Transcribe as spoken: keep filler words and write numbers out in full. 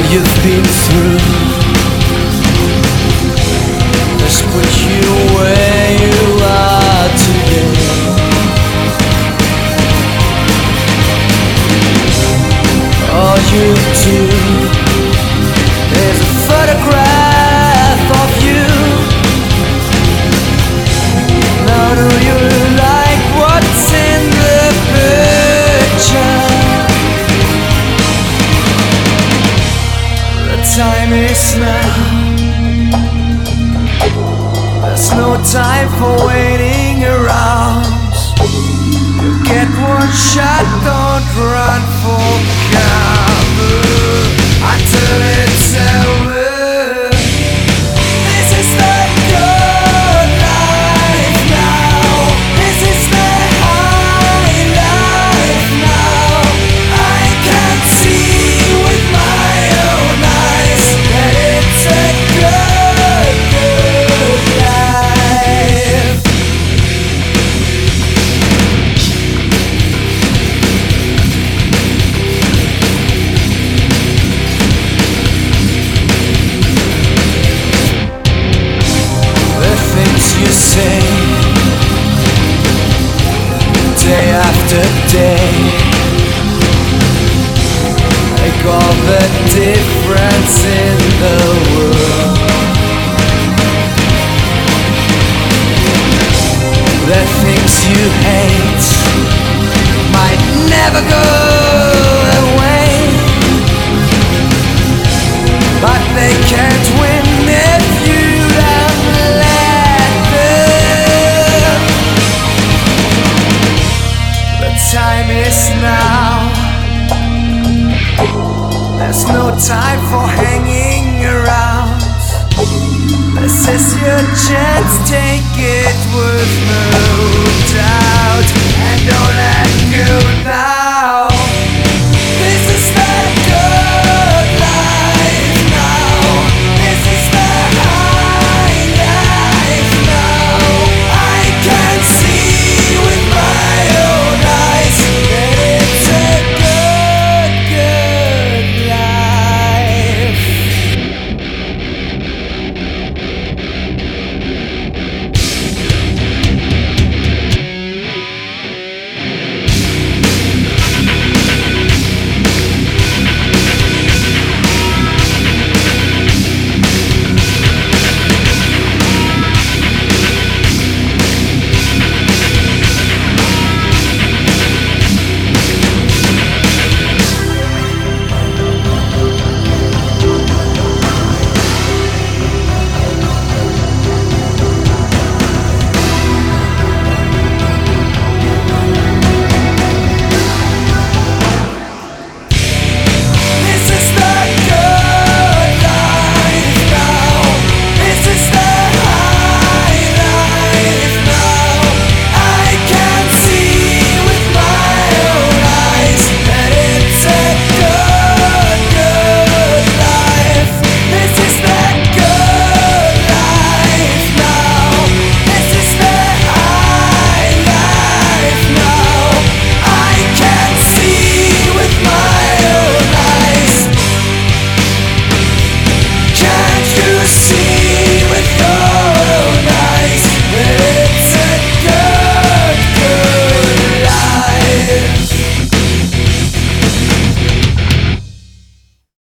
you've been through has put you where you are today. All you do is a photograph of you. Now do you like what's in the picture? The time is now. There's no time for waiting around. You get one shot, don't run for cover until it's over. This is the good life now. This is the high life now. I can see with my own eyes that it's a good, good life. The things you say day after day make all the difference in the world. The things you hate might never go away, but they can't win if you don't let them. The time is now. There's no time for hanging around. This is your chance, take it with no doubt, and don't let go now.